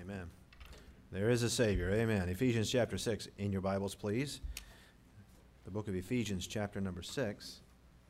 Amen. There is a Savior. Amen. Ephesians chapter 6 in your Bibles, please. The book of Ephesians chapter number 6.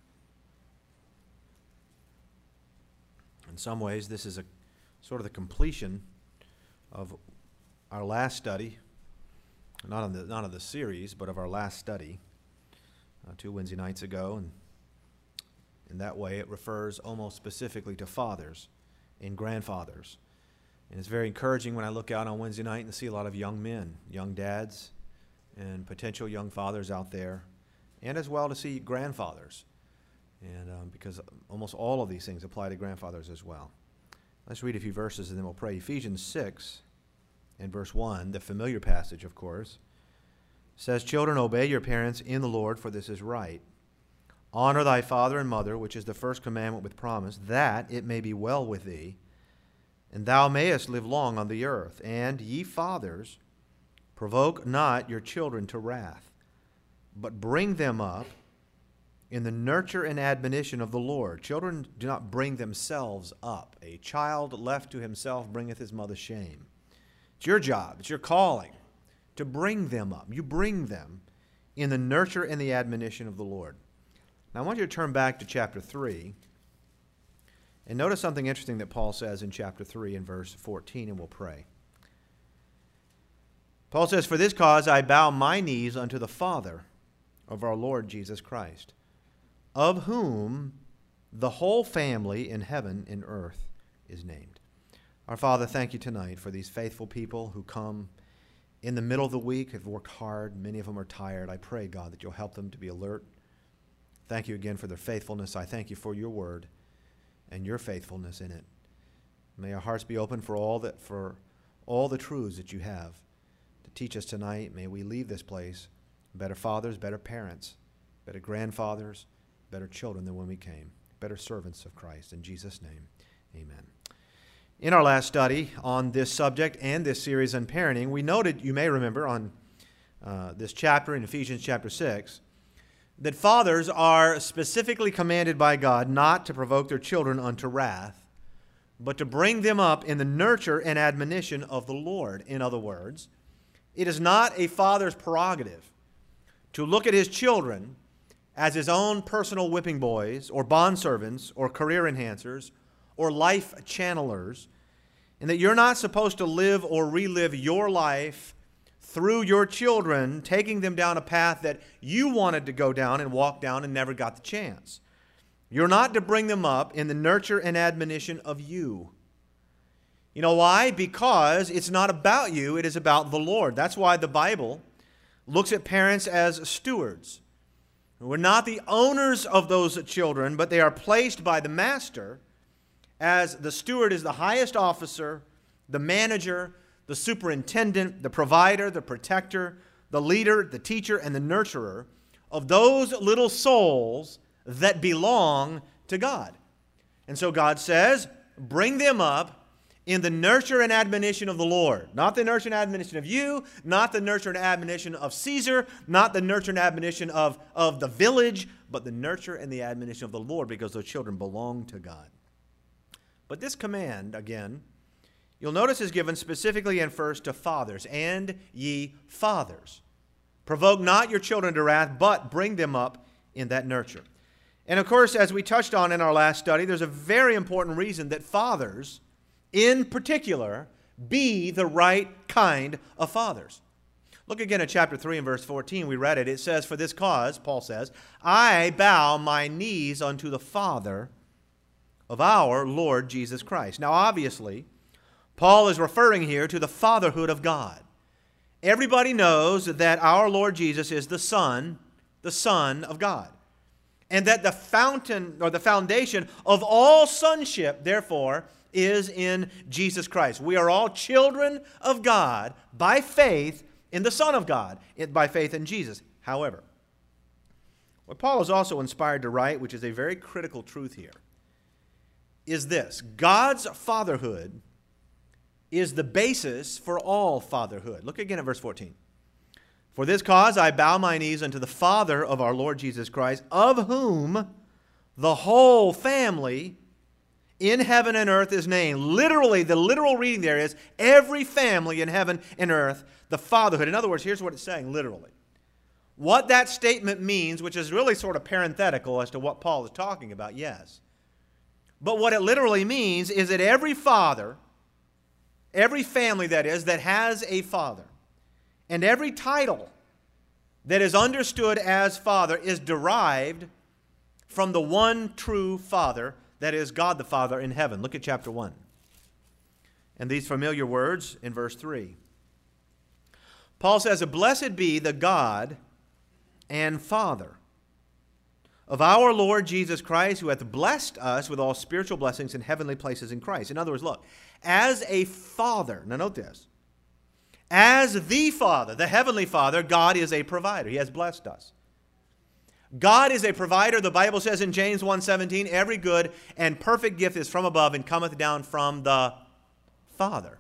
In some ways, this is a sort of the completion of our last study, not of the series, but of our last study 2 Wednesday nights ago. And in that way, it refers almost specifically to fathers and grandfathers. And it's very encouraging when I look out on Wednesday night and see a lot of young men, young dads, and potential young fathers out there, and as well to see grandfathers, and because almost all of these things apply to grandfathers as well. Let's read a few verses and then we'll pray. Ephesians 6 and verse 1, the familiar passage, of course, says, "Children, obey your parents in the Lord, for this is right. Honor thy father and mother, which is the first commandment with promise, that it may be well with thee, and thou mayest live long on the earth. And ye fathers, provoke not your children to wrath, but bring them up in the nurture and admonition of the Lord." Children do not bring themselves up. A child left to himself bringeth his mother shame. It's your job, it's your calling to bring them up. You bring them in the nurture and the admonition of the Lord. Now I want you to turn back to chapter 3. And notice something interesting that Paul says in chapter 3 and verse 14, and we'll pray. Paul says, "For this cause I bow my knees unto the Father of our Lord Jesus Christ, of whom the whole family in heaven and earth is named." Our Father, thank you tonight for these faithful people who come in the middle of the week, have worked hard. Many of them are tired. I pray, God, that you'll help them to be alert. Thank you again for their faithfulness. I thank you for your word and your faithfulness in it. May our hearts be open for all the truths that you have to teach us tonight. May we leave this place better fathers, better parents, better grandfathers, better children than when we came, better servants of Christ. In Jesus' name, amen. In our last study on this subject and this series on parenting, we noted, you may remember, on this chapter in Ephesians chapter 6, that fathers are specifically commanded by God not to provoke their children unto wrath, but to bring them up in the nurture and admonition of the Lord. In other words, it is not a father's prerogative to look at his children as his own personal whipping boys or bondservants or career enhancers or life channelers, and that you're not supposed to live or relive your life through your children, taking them down a path that you wanted to go down and walk down and never got the chance. You're not to bring them up in the nurture and admonition of you. You know why? Because it's not about you, it is about the Lord. That's why the Bible looks at parents as stewards. We're not the owners of those children, but they are placed by the master as the steward is the highest officer, the manager, the superintendent, the provider, the protector, the leader, the teacher, and the nurturer of those little souls that belong to God. And so God says, bring them up in the nurture and admonition of the Lord. Not the nurture and admonition of you, not the nurture and admonition of Caesar, not the nurture and admonition of the village, but the nurture and the admonition of the Lord, because those children belong to God. But this command, again, you'll notice is given specifically and first to fathers. "And ye fathers, provoke not your children to wrath, but bring them up in that nurture." And of course, as we touched on in our last study, there's a very important reason that fathers, in particular, be the right kind of fathers. Look again at chapter 3 and verse 14. We read it. It says, "For this cause," Paul says, "I bow my knees unto the Father of our Lord Jesus Christ." Now, obviously, Paul is referring here to the fatherhood of God. Everybody knows that our Lord Jesus is the Son of God. And that the fountain or the foundation of all sonship, therefore, is in Jesus Christ. We are all children of God by faith in the Son of God, by faith in Jesus. However, what Paul is also inspired to write, which is a very critical truth here, is this: God's fatherhood is the basis for all fatherhood. Look again at verse 14. "For this cause I bow my knees unto the Father of our Lord Jesus Christ, of whom the whole family in heaven and earth is named. Literally, the literal reading there is every family in heaven and earth, the fatherhood. In other words, here's what it's saying literally. What that statement means, which is really sort of parenthetical as to what Paul is talking about, yes. But what it literally means is that every father, every family that is, that has a father, and every title that is understood as father is derived from the one true Father, that is God the Father in heaven. Look at chapter 1. And these familiar words in verse 3. Paul says, "Blessed be the God and Father of our Lord Jesus Christ, who hath blessed us with all spiritual blessings in heavenly places in Christ." In other words, look, as a father, now note this, as the Father, the Heavenly Father, God is a provider. He has blessed us. God is a provider. The Bible says in James 1:17, "Every good and perfect gift is from above and cometh down from the Father."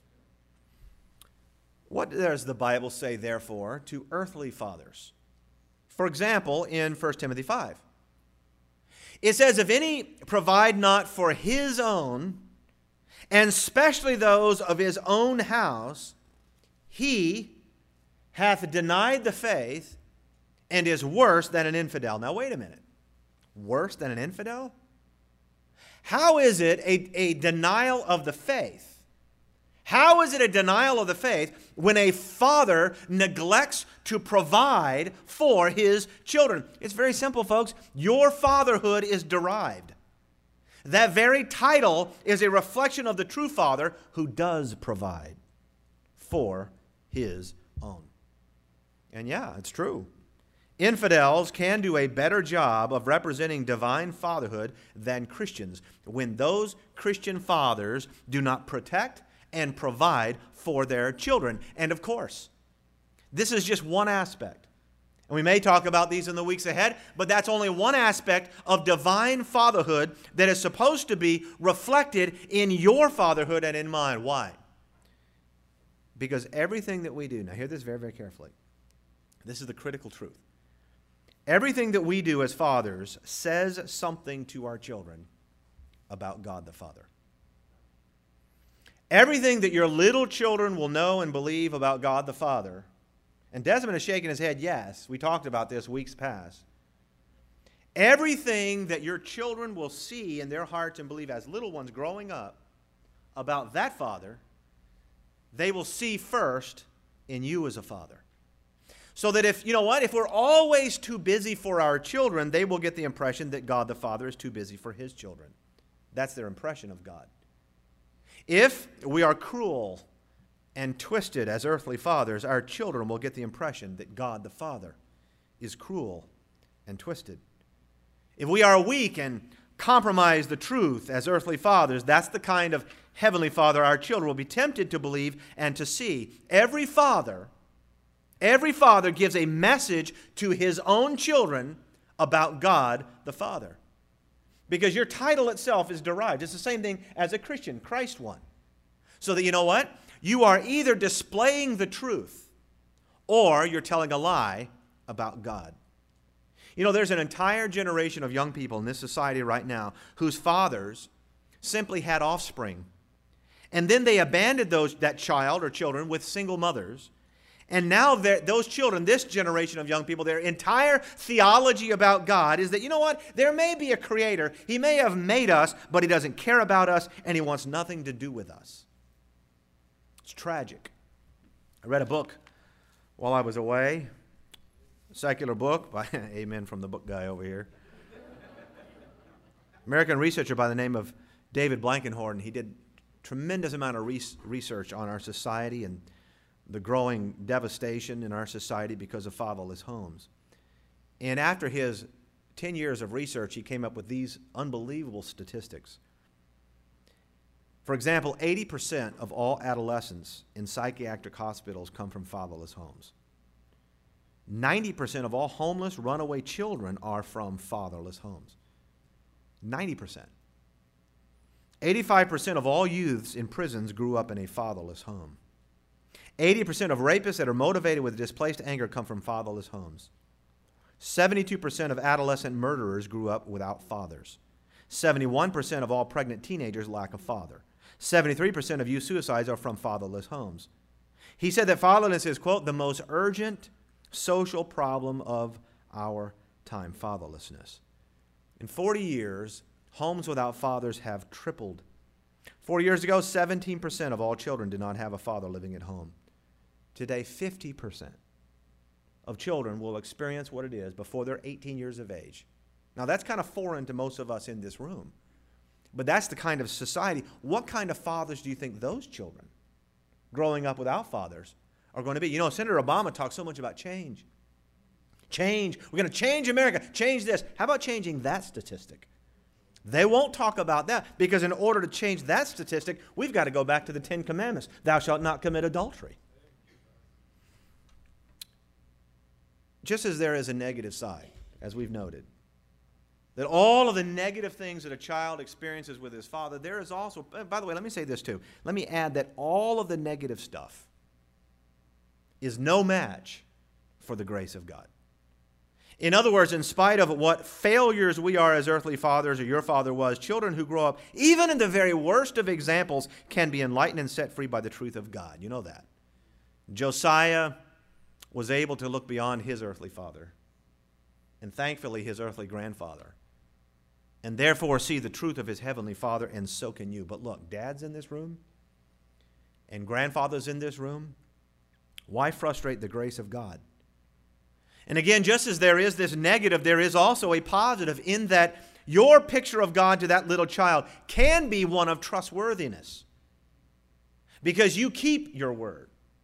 What does the Bible say, therefore, to earthly fathers? For example, in 1 Timothy 5. It says, "If any provide not for his own, and especially those of his own house, he hath denied the faith and is worse than an infidel." Now, wait a minute. Worse than an infidel? How is it a denial of the faith? How is it a denial of the faith when a father neglects to provide for his children? It's very simple, folks. Your fatherhood is derived. That very title is a reflection of the true Father who does provide for his own. And yeah, it's true. Infidels can do a better job of representing divine fatherhood than Christians when those Christian fathers do not protect and provide for their children. And of course, this is just one aspect. And we may talk about these in the weeks ahead, but that's only one aspect of divine fatherhood that is supposed to be reflected in your fatherhood and in mine. Why? Because everything that we do, now hear this very, very carefully. This is the critical truth. Everything that we do as fathers says something to our children about God the Father. Everything that your little children will know and believe about God the Father, and Desmond is shaking his head, yes, we talked about this weeks past. Everything that your children will see in their hearts and believe as little ones growing up about that Father, they will see first in you as a father. So that if we're always too busy for our children, they will get the impression that God the Father is too busy for his children. That's their impression of God. If we are cruel and twisted as earthly fathers, our children will get the impression that God the Father is cruel and twisted. If we are weak and compromise the truth as earthly fathers, that's the kind of heavenly Father our children will be tempted to believe and to see. Every father gives a message to his own children about God the Father. Because your title itself is derived. It's the same thing as a Christian, Christ one. So that you know what? You are either displaying the truth or you're telling a lie about God. You know, there's an entire generation of young people in this society right now whose fathers simply had offspring. And then they abandoned that child or children with single mothers. And now those children, this generation of young people, their entire theology about God is that, you know what? There may be a creator. He may have made us, but he doesn't care about us, and he wants nothing to do with us. It's tragic. I read a book while I was away, a secular book by, amen from the book guy over here, American researcher by the name of David Blankenhorn. He did a tremendous amount of research on our society and the growing devastation in our society because of fatherless homes. And after his 10 years of research, he came up with these unbelievable statistics. For example, 80% of all adolescents in psychiatric hospitals come from fatherless homes. 90% of all homeless runaway children are from fatherless homes. 90%. 85% of all youths in prisons grew up in a fatherless home. 80% of rapists that are motivated with displaced anger come from fatherless homes. 72% of adolescent murderers grew up without fathers. 71% of all pregnant teenagers lack a father. 73% of youth suicides are from fatherless homes. He said that fatherlessness is, quote, the most urgent social problem of our time, fatherlessness. In 40 years, homes without fathers have tripled. 40 years ago, 17% of all children did not have a father living at home. Today, 50% of children will experience what it is before they're 18 years of age. Now, that's kind of foreign to most of us in this room. But that's the kind of society. What kind of fathers do you think those children growing up without fathers are going to be? You know, Senator Obama talks so much about change. Change. We're going to change America. Change this. How about changing that statistic? They won't talk about that because in order to change that statistic, we've got to go back to the Ten Commandments. Thou shalt not commit adultery. Just as there is a negative side, as we've noted, that all of the negative things that a child experiences with his father, there is also, by the way, let me say this too. Let me add that all of the negative stuff is no match for the grace of God. In other words, in spite of what failures we are as earthly fathers or your father was, children who grow up, even in the very worst of examples, can be enlightened and set free by the truth of God. You know that. Josiah was able to look beyond his earthly father and thankfully his earthly grandfather and therefore see the truth of his heavenly Father, and so can you. But look, dads in this room and grandfathers in this room, why frustrate the grace of God? And again, just as there is this negative, there is also a positive in that your picture of God to that little child can be one of trustworthiness because you keep your word.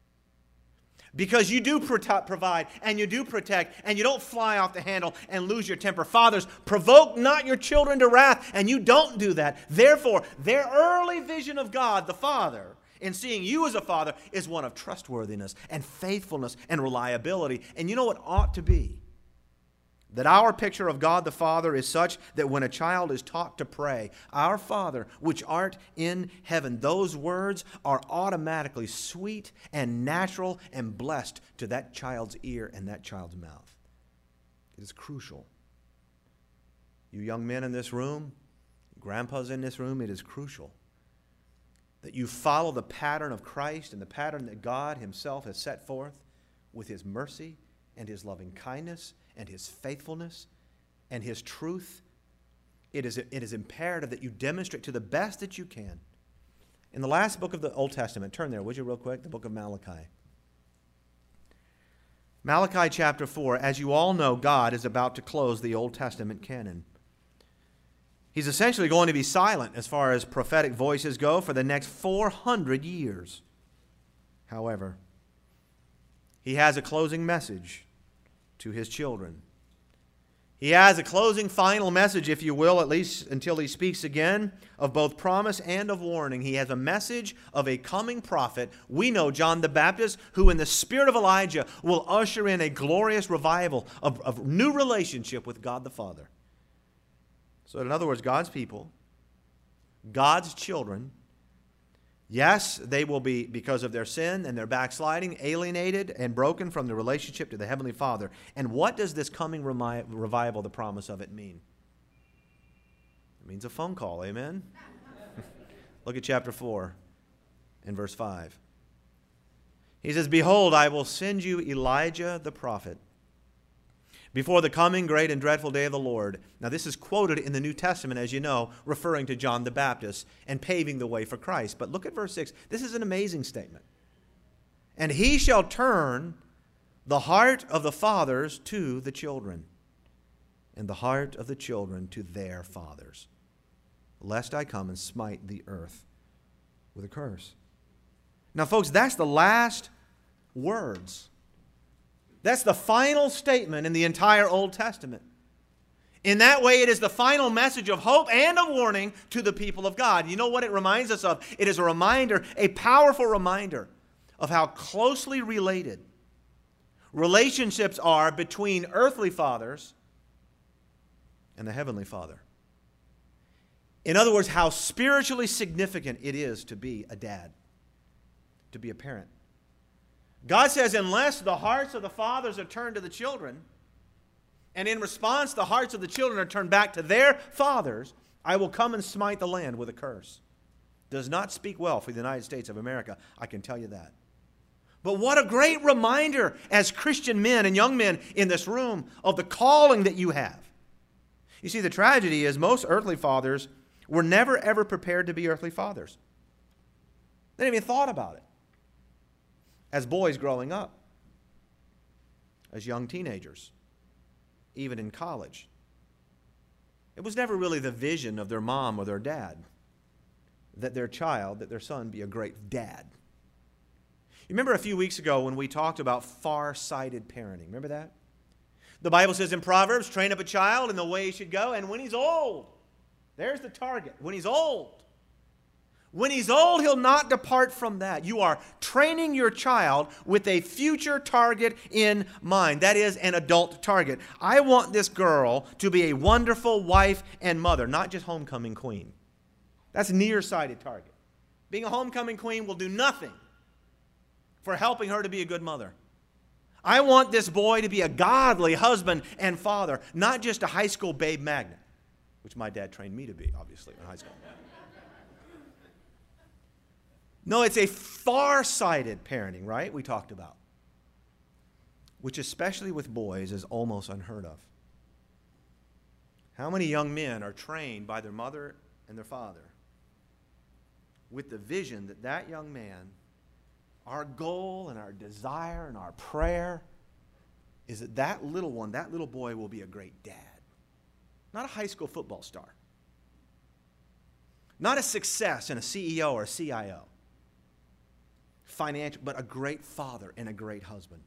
Because you do provide and you do protect and you don't fly off the handle and lose your temper. Fathers, provoke not your children to wrath, and you don't do that. Therefore, their early vision of God, the Father, in seeing you as a father, is one of trustworthiness and faithfulness and reliability. And you know what ought to be? That our picture of God the Father is such that when a child is taught to pray, Our Father, which art in heaven, those words are automatically sweet and natural and blessed to that child's ear and that child's mouth. It is crucial. You young men in this room, grandpas in this room, it is crucial that you follow the pattern of Christ and the pattern that God Himself has set forth with His mercy and His loving kindness and His faithfulness and His truth. It is imperative that you demonstrate to the best that you can. In the last book of the Old Testament, turn there, would you, real quick, the book of Malachi. Malachi chapter 4, as you all know, God is about to close the Old Testament canon. He's essentially going to be silent as far as prophetic voices go for the next 400 years. However, He has a closing message to His children. He has a closing final message, if you will, at least until He speaks again, of both promise and of warning. He has a message of a coming prophet. We know John the Baptist, who in the spirit of Elijah will usher in a glorious revival of new relationship with God the Father. So in other words, God's people, God's children, yes, they will be, because of their sin and their backsliding, alienated and broken from the relationship to the Heavenly Father. And what does this coming revival, the promise of it, mean? It means a phone call, amen? Look at chapter 4 and verse 5. He says, Behold, I will send you Elijah the prophet before the coming great and dreadful day of the Lord. Now this is quoted in the New Testament, as you know, referring to John the Baptist and paving the way for Christ. But look at verse 6. This is an amazing statement. And he shall turn the heart of the fathers to the children, and the heart of the children to their fathers, lest I come and smite the earth with a curse. Now, folks, that's the last words. That's the final statement in the entire Old Testament. In that way, it is the final message of hope and of warning to the people of God. You know what it reminds us of? It is a reminder, a powerful reminder of how closely related relationships are between earthly fathers and the Heavenly Father. In other words, how spiritually significant it is to be a dad, to be a parent. God says, unless the hearts of the fathers are turned to the children, and in response the hearts of the children are turned back to their fathers, I will come and smite the land with a curse. Does not speak well for the United States of America, I can tell you that. But what a great reminder as Christian men and young men in this room of the calling that you have. You see, the tragedy is most earthly fathers were never, ever prepared to be earthly fathers. They didn't even thought about it. As boys growing up, as young teenagers, even in college. It was never really the vision of their mom or their dad that their child, that their son be a great dad. You remember a few weeks ago when we talked about far-sighted parenting? Remember that? The Bible says in Proverbs, train up a child in the way he should go, and when he's old, there's the target. When he's old, he'll not depart from that. You are training your child with a future target in mind. That is an adult target. I want this girl to be a wonderful wife and mother, not just homecoming queen. That's a nearsighted target. Being a homecoming queen will do nothing for helping her to be a good mother. I want this boy to be a godly husband and father, not just a high school babe magnet, which my dad trained me to be, obviously, in high school. No, it's a far-sighted parenting, right? We talked about, which especially with boys is almost unheard of. How many young men are trained by their mother and their father with the vision that that young man, our goal and our desire and our prayer is that that little one, that little boy will be a great dad. Not a high school football star. Not a success and a CEO or a CIO. Financial, but a great father and a great husband.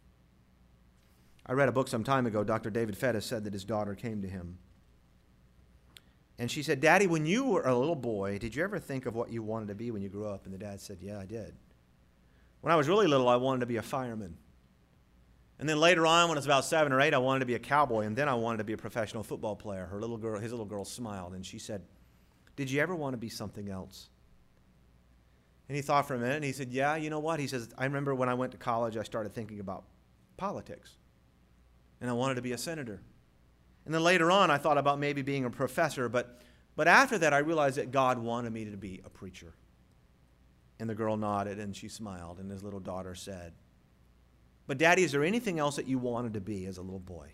I read a book some time ago. Dr. David Fettis said that his daughter came to him. And she said, Daddy, when you were a little boy, did you ever think of what you wanted to be when you grew up? And the dad said, yeah, I did. When I was really little, I wanted to be a fireman. And then later on, when I was about 7 or 8, I wanted to be a cowboy. And then I wanted to be a professional football player. His little girl smiled, and she said, did you ever want to be something else? And he thought for a minute, and he said, yeah, you know what? He says, I remember when I went to college, I started thinking about politics. And I wanted to be a senator. And then later on, I thought about maybe being a professor. But after that, I realized that God wanted me to be a preacher. And the girl nodded, and she smiled, and his little daughter said, but Daddy, is there anything else that you wanted to be as a little boy?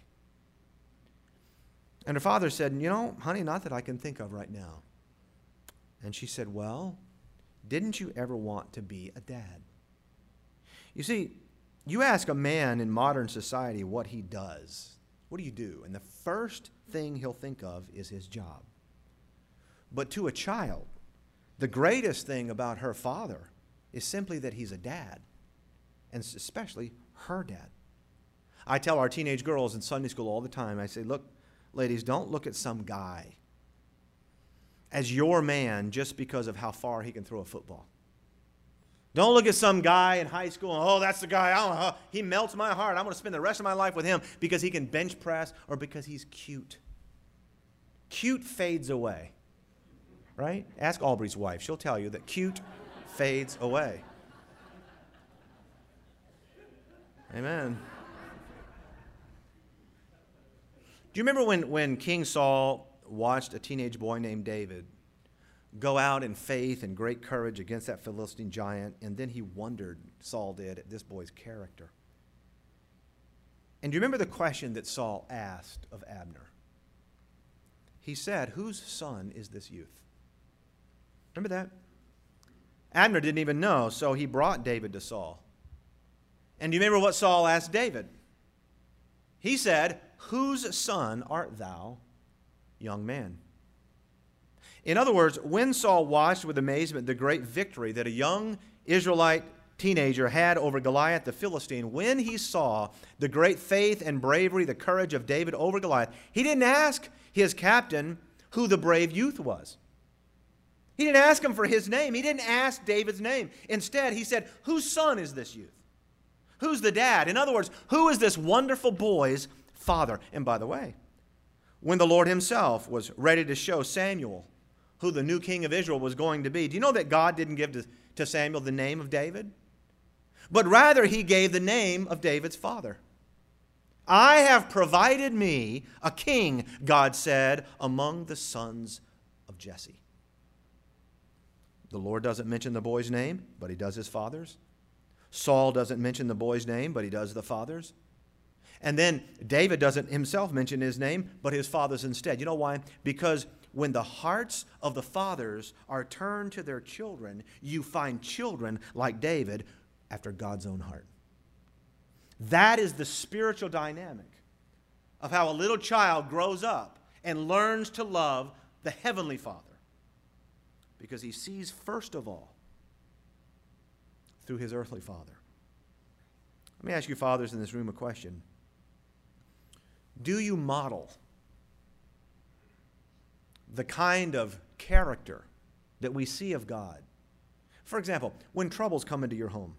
And her father said, you know, honey, not that I can think of right now. And she said, well, didn't you ever want to be a dad? You see, you ask a man in modern society what he does. What do you do? And the first thing he'll think of is his job. But to a child, the greatest thing about her father is simply that he's a dad, and especially her dad. I tell our teenage girls in Sunday school all the time, I say, look, ladies, don't look at some guy as your man just because of how far he can throw a football. Don't look at some guy in high school, and, oh, that's the guy, he melts my heart. I'm going to spend the rest of my life with him because he can bench press or because he's cute. Cute fades away, right? Ask Aubrey's wife. She'll tell you that cute fades away. Amen. Do you remember when King Saul watched a teenage boy named David go out in faith and great courage against that Philistine giant, and then he wondered, Saul did, at this boy's character? And do you remember the question that Saul asked of Abner? He said, whose son is this youth? Remember that? Abner didn't even know, so he brought David to Saul. And do you remember what Saul asked David? He said, whose son art thou, young man? In other words, when Saul watched with amazement the great victory that a young Israelite teenager had over Goliath the Philistine, when he saw the great faith and bravery, the courage of David over Goliath, he didn't ask his captain who the brave youth was. He didn't ask him for his name. He didn't ask David's name. Instead, he said, whose son is this youth? Who's the dad? In other words, who is this wonderful boy's father? And by the way, when the Lord himself was ready to show Samuel who the new king of Israel was going to be, do you know that God didn't give to Samuel the name of David? But rather he gave the name of David's father. I have provided me a king, God said, among the sons of of Jesse. The Lord doesn't mention the boy's name, but he does his father's. Saul doesn't mention the boy's name, but he does the father's. And then David doesn't himself mention his name, but his father's instead. You know why? Because when the hearts of the fathers are turned to their children, you find children like David after God's own heart. That is the spiritual dynamic of how a little child grows up and learns to love the Heavenly Father. Because he sees, first of all, through his earthly father. Let me ask you fathers in this room a question. Do you model the kind of character that we see of God? For example, when troubles come into your home,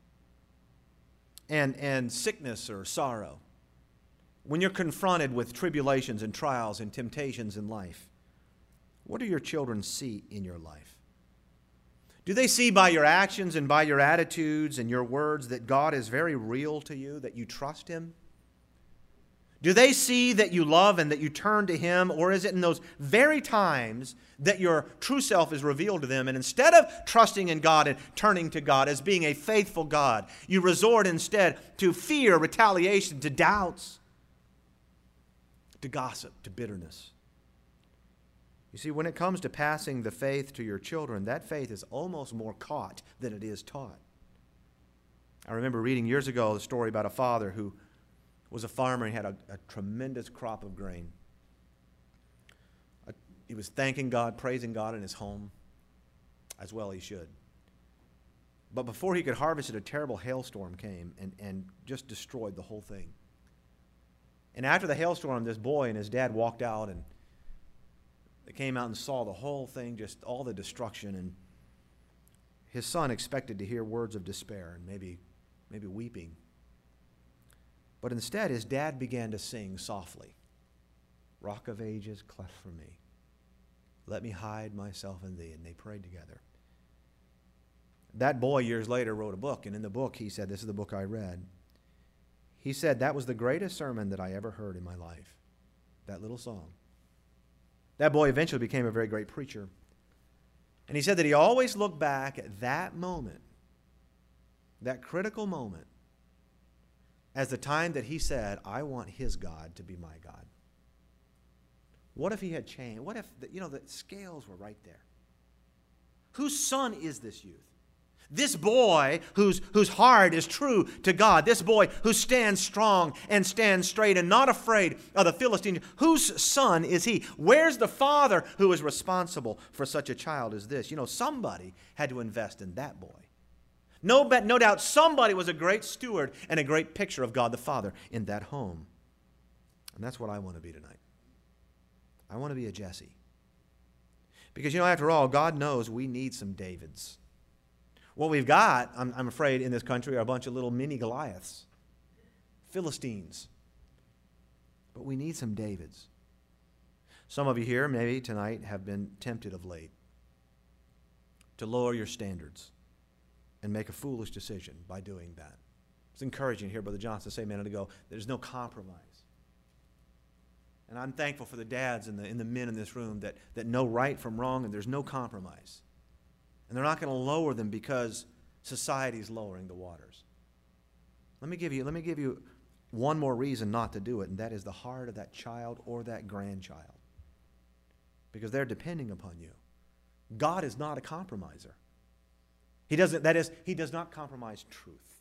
and sickness or sorrow, when you're confronted with tribulations and trials and temptations in life, what do your children see in your life? Do they see by your actions and by your attitudes and your words that God is very real to you, that you trust Him? Do they see that you love and that you turn to Him? Or is it in those very times that your true self is revealed to them, and instead of trusting in God and turning to God as being a faithful God, you resort instead to fear, retaliation, to doubts, to gossip, to bitterness? You see, when it comes to passing the faith to your children, that faith is almost more caught than it is taught. I remember reading years ago the story about a father who was a farmer and had a tremendous crop of grain. He was thanking God, praising God in his home, as well he should. But before he could harvest it, a terrible hailstorm came and just destroyed the whole thing. And after the hailstorm, this boy and his dad walked out, and they came out and saw the whole thing, just all the destruction. And his son expected to hear words of despair and maybe weeping. But instead, his dad began to sing softly, "Rock of Ages, cleft for me. Let me hide myself in thee." And they prayed together. That boy, years later, wrote a book. And in the book, he said, this is the book I read. He said, that was the greatest sermon that I ever heard in my life. That little song. That boy eventually became a very great preacher. And he said that he always looked back at that moment, that critical moment, as the time that he said, I want his God to be my God. What if he had changed? What if, the scales were right there? Whose son is this youth? This boy whose heart is true to God. This boy who stands strong and stands straight and not afraid of the Philistines. Whose son is he? Where's the father who is responsible for such a child as this? Somebody had to invest in that boy. No doubt somebody was a great steward and a great picture of God the Father in that home. And that's what I want to be tonight. I want to be a Jesse. Because, after all, God knows we need some Davids. What we've got, I'm afraid, in this country are a bunch of little mini Goliaths, Philistines. But we need some Davids. Some of you here, maybe tonight, have been tempted of late to lower your standards and make a foolish decision by doing that. It's encouraging to hear Brother Johnson say a minute ago, there's no compromise. And I'm thankful for the dads and the men in this room that know right from wrong, and there's no compromise. And they're not going to lower them because society is lowering the waters. Let me give you one more reason not to do it, and that is the heart of that child or that grandchild. Because they're depending upon you. God is not a compromiser. He does not compromise truth.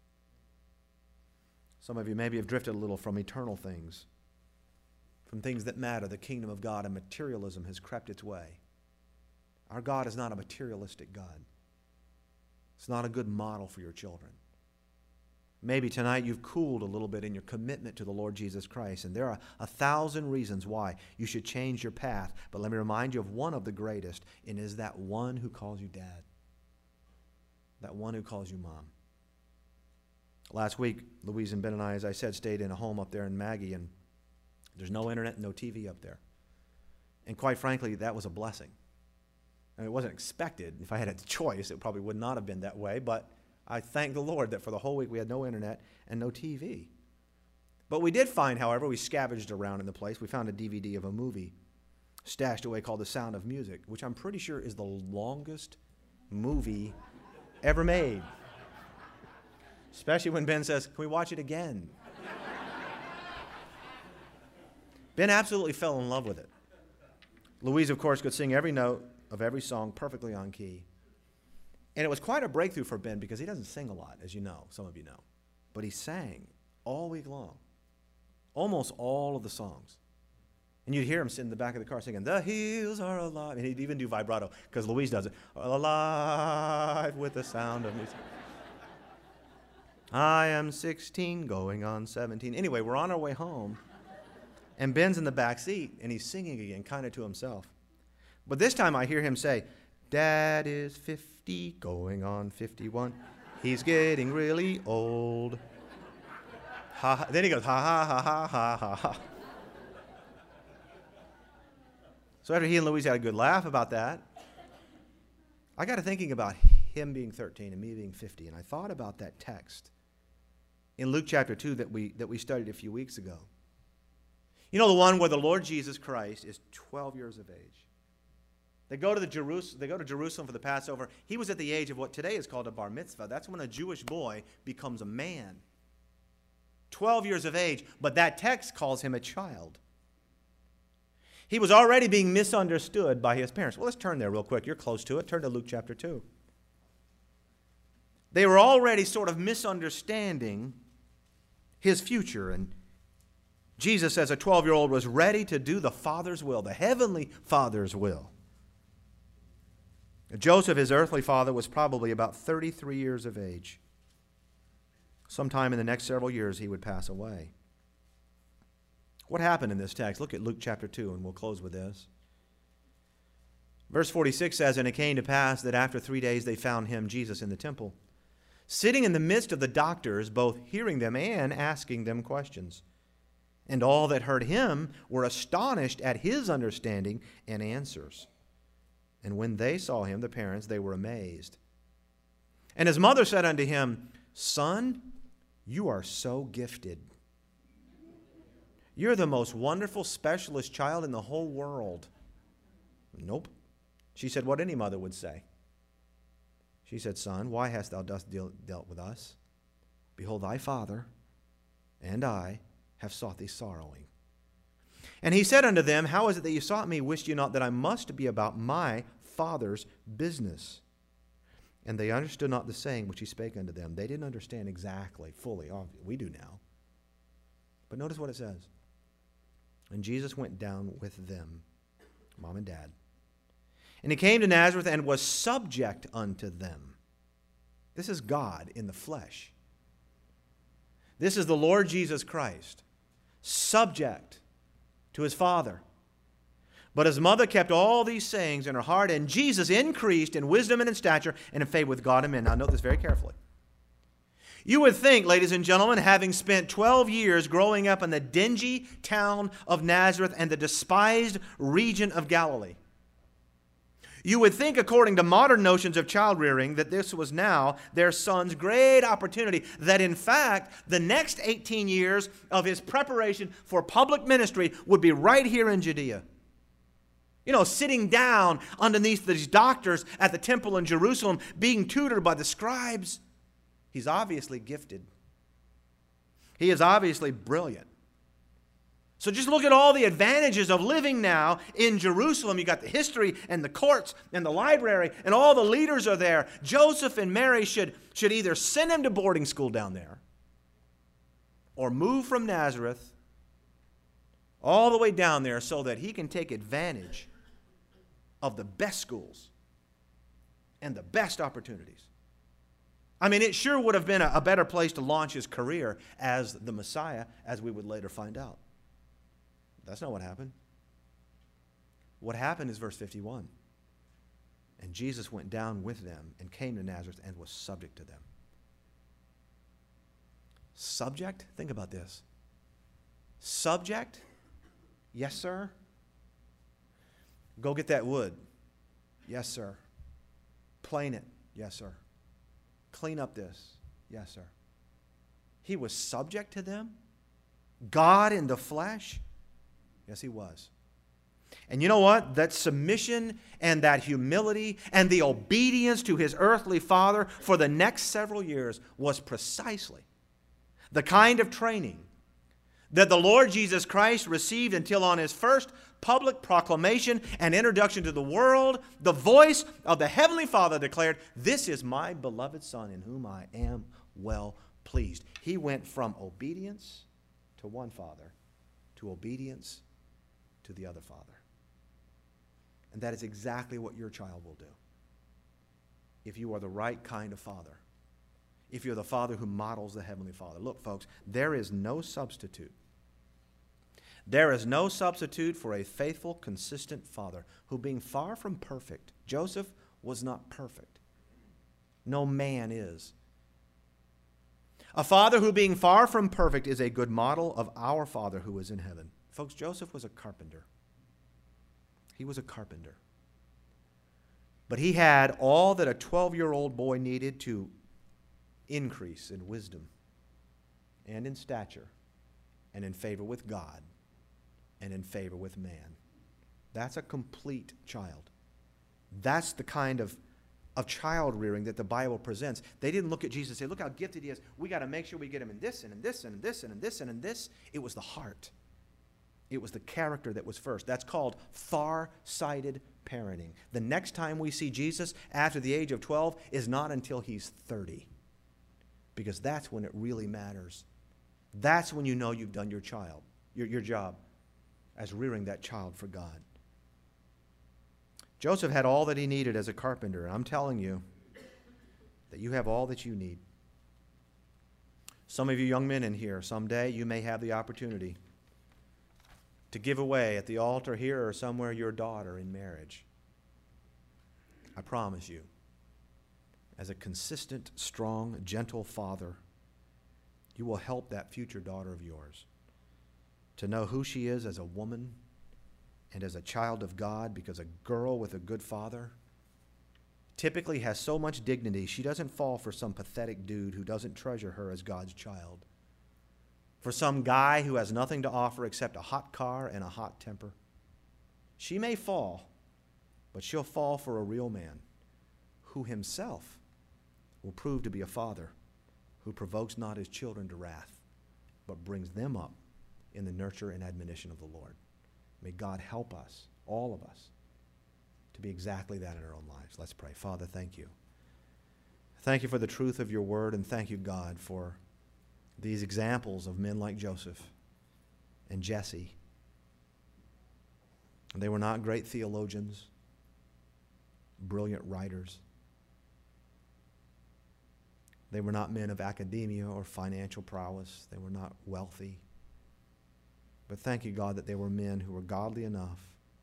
Some of you maybe have drifted a little from eternal things, from things that matter. The kingdom of God and materialism has crept its way. Our God is not a materialistic God. It's not a good model for your children. Maybe tonight you've cooled a little bit in your commitment to the Lord Jesus Christ, and there are 1,000 reasons why you should change your path. But let me remind you of one of the greatest, and is that one who calls you dad. That one who calls you mom. Last week, Louise and Ben and I, as I said, stayed in a home up there in Maggie, and there's no internet and no TV up there. And quite frankly, that was a blessing. It wasn't expected. If I had a choice, it probably would not have been that way, but I thank the Lord that for the whole week we had no internet and no TV. But we did find, however, we scavenged around in the place. We found a DVD of a movie. stashed away called The Sound of Music, which I'm pretty sure is the longest movie ever made. Especially when Ben says, "Can we watch it again?" Ben absolutely fell in love with it. Louise, of course, could sing every note of every song perfectly on key. And it was quite a breakthrough for Ben because he doesn't sing a lot, as you know, some of you know. But he sang all week long, almost all of the songs. And you'd hear him sit in the back of the car singing, "The hills are alive." And he'd even do vibrato because Louise does it. "Alive with the sound of music. I am 16, going on 17. Anyway, we're on our way home. And Ben's in the back seat, and he's singing again, kind of to himself. But this time I hear him say, "Dad is 50, going on 51. He's getting really old." Ha, ha. Then he goes, "Ha, ha, ha, ha, ha, ha, ha." So after he and Louise had a good laugh about that, I got to thinking about him being 13 and me being 50, and I thought about that text in Luke chapter 2 that we studied a few weeks ago. You know, the one where the Lord Jesus Christ is 12 years of age. They go to Jerusalem for the Passover. He was at the age of what today is called a bar mitzvah. That's when a Jewish boy becomes a man. 12 years of age, but that text calls him a child. He was already being misunderstood by his parents. Well, let's turn there real quick. You're close to it. Turn to Luke chapter 2. They were already sort of misunderstanding his future, and Jesus, as a 12-year-old, was ready to do the Father's will, the heavenly Father's will. Joseph, his earthly father, was probably about 33 years of age. Sometime in the next several years, he would pass away. What happened in this text? Look at Luke chapter 2, and we'll close with this. Verse 46 says, "And it came to pass that after 3 days they found him," Jesus, "in the temple, sitting in the midst of the doctors, both hearing them and asking them questions. And all that heard him were astonished at his understanding and answers. And when they saw him," the parents, "they were amazed. And his mother said unto him, 'Son, you are so gifted. You're the most wonderful, specialist child in the whole world.'" "Nope." She said what any mother would say. She said, "Son, why hast thou thus dealt with us? Behold, thy father and I have sought thee sorrowing. And he said unto them, How is it that you sought me? Wist you not that I must be about my Father's business? And they understood not the saying which he spake unto them." They didn't understand exactly, fully. We do now. But notice what it says. "And Jesus went down with them," mom and dad, "and he came to Nazareth and was subject unto them." This is God in the flesh. This is the Lord Jesus Christ, subject to his Father. But his mother kept all these sayings in her heart, and Jesus increased in wisdom and in stature and in favor with God and men. Now note this very carefully. You would think, ladies and gentlemen, having spent 12 years growing up in the dingy town of Nazareth and the despised region of Galilee, you would think, according to modern notions of child rearing, that this was now their son's great opportunity, that in fact, the next 18 years of his preparation for public ministry would be right here in Judea. You know, sitting down underneath these doctors at the temple in Jerusalem, being tutored by the scribes. He's obviously gifted. He is obviously brilliant. So just look at all the advantages of living now in Jerusalem. You got the history and the courts and the library, and all the leaders are there. Joseph and Mary should either send him to boarding school down there or move from Nazareth all the way down there so that he can take advantage of the best schools and the best opportunities. I mean, it sure would have been a better place to launch his career as the Messiah, as we would later find out. That's not what happened. What happened is verse 51. "And Jesus went down with them and came to Nazareth and was subject to them." Subject? Think about this. Subject? Yes, sir. Go get that wood. Yes, sir. Plane it. Yes, sir. Clean up this. Yes, sir. He was subject to them? God in the flesh? Yes, he was. And you know what? That submission and that humility and the obedience to his earthly father for the next several years was precisely the kind of training that the Lord Jesus Christ received until on his first public proclamation and introduction to the world, the voice of the Heavenly Father declared, "This is my beloved Son in whom I am well pleased." He went from obedience to one father to obedience to the other father. And that is exactly what your child will do if you are the right kind of father, if you're the father who models the Heavenly Father. Look, folks, there is no substitute. There is no substitute for a faithful, consistent father who, being far from perfect, Joseph was not perfect. No man is. A father who, being far from perfect, is a good model of our Father who is in heaven. Folks, Joseph was a carpenter. He was a carpenter. But he had all that a 12-year-old boy needed to increase in wisdom and in stature and in favor with God and in favor with man. That's a complete child. That's the kind of child rearing that the Bible presents. They didn't look at Jesus and say, look how gifted he is. We got to make sure we get him in this and in this and in this and in this and in this. It was the heart. It was the character that was first. That's called far-sighted parenting. The next time we see Jesus after the age of 12 is not until he's 30. Because that's when it really matters. That's when you know you've done your job as rearing that child for God. Joseph had all that he needed as a carpenter. And I'm telling you that you have all that you need. Some of you young men in here, someday you may have the opportunity to give away at the altar here or somewhere your daughter in marriage. I promise you, as a consistent, strong, gentle father, you will help that future daughter of yours to know who she is as a woman and as a child of God, because a girl with a good father typically has so much dignity, she doesn't fall for some pathetic dude who doesn't treasure her as God's child. For some guy who has nothing to offer except a hot car and a hot temper. She may fall, but she'll fall for a real man who himself will prove to be a father who provokes not his children to wrath, but brings them up in the nurture and admonition of the Lord. May God help us, all of us, to be exactly that in our own lives. Let's pray. Father, thank you. Thank you for the truth of your word, and thank you, God, for these examples of men like Joseph and Jesse. They were not great theologians, brilliant writers. They were not men of academia or financial prowess. They were not wealthy. But thank you, God, that they were men who were godly enough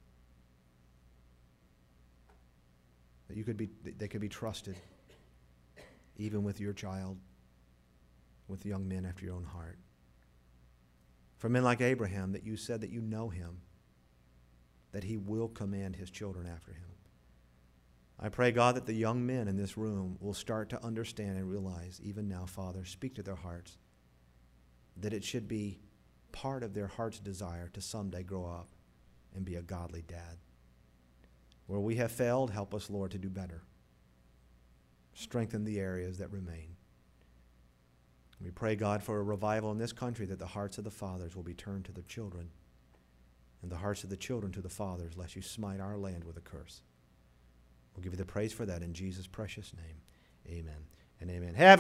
that they could be trusted, even with your child, with young men after your own heart. For men like Abraham, that you said that you know him, that he will command his children after him. I pray, God, that the young men in this room will start to understand and realize, even now, Father, speak to their hearts, that it should be part of their heart's desire to someday grow up and be a godly dad. Where we have failed, help us, Lord, to do better. Strengthen the areas that remain. We pray, God, for a revival in this country, that the hearts of the fathers will be turned to their children and the hearts of the children to the fathers, lest you smite our land with a curse. We'll give you the praise for that in Jesus' precious name. Amen and amen.